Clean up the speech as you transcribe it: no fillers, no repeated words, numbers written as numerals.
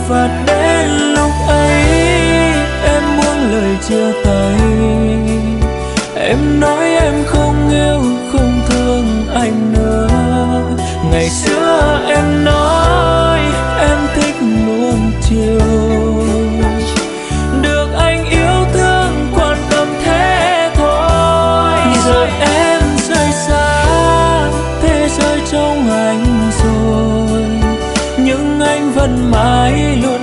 Và đến lúc ấy em buông lời chia tay. Em nói em không yêu không thương anh nữa. Ngày xưa em nói em thích nuông chiều, được anh yêu thương quan tâm thế thôi. Giờ em rời xa thế giới trong anh rồi, nhưng anh vẫn mãi luôn